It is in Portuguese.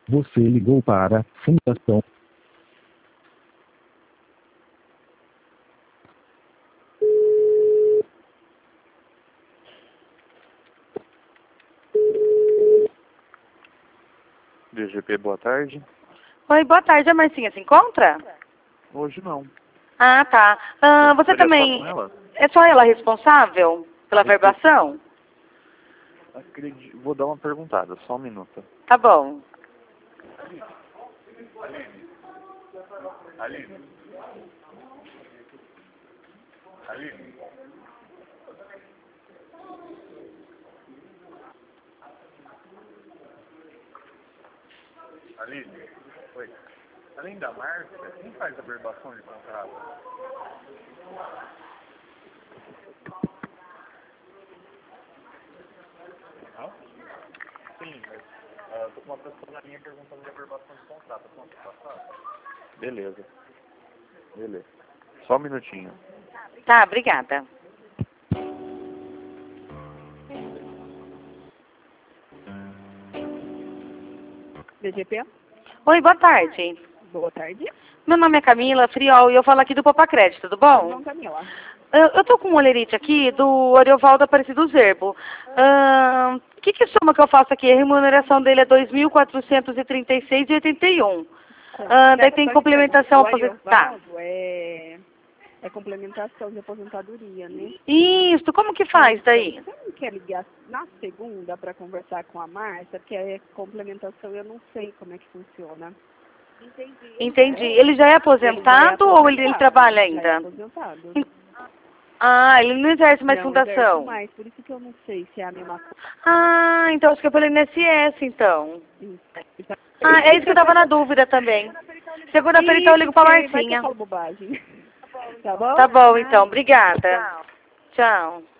Você ligou para a Fundação. DGP, boa tarde. Oi, boa tarde. A Marcinha se encontra? Hoje não. Ah, tá. Você Gostaria de falar também... com ela? É só ela responsável pela verbação? Vou dar uma perguntada, só um minuto. Tá bom. Aline. Aline. Aline. Oi. Além da Márcia, quem faz a verbação de contrato? Não? Sim, mas uma pessoa na linha perguntando da verbação de contrato. Posso passar? Beleza. Beleza. Só um minutinho. Tá, obrigada. DGP? Oi, boa tarde. Boa tarde. Meu nome é Camila Friol e eu falo aqui do Popa Crédito, tudo bom? Não, Camila. Eu tô com um olerite aqui do Ariovaldo Aparecido Zerbo. Que soma que eu faço aqui? A remuneração dele é 2.436,81. Daí tem complementação aposentada. É complementação de aposentadoria, né? Isso, como que faz daí? Você não quer ligar na segunda para conversar com a Márcia? Porque é complementação, eu não sei como é que funciona. Entendi. Ele já é aposentado ou ele trabalha ainda? Já é aposentado. Ah, ele não exerce mais Não fundação? exerce mais, por isso que eu não sei se é a mesma coisa. Ah, então acho que é pelo INSS, então. Isso. Ah, é isso que eu tava na dúvida também. Segunda-feira, então, eu ligo pra Marcinha. Vai que eu falo bobagem. Tá bom? Tá bom, então. Obrigada. Tchau.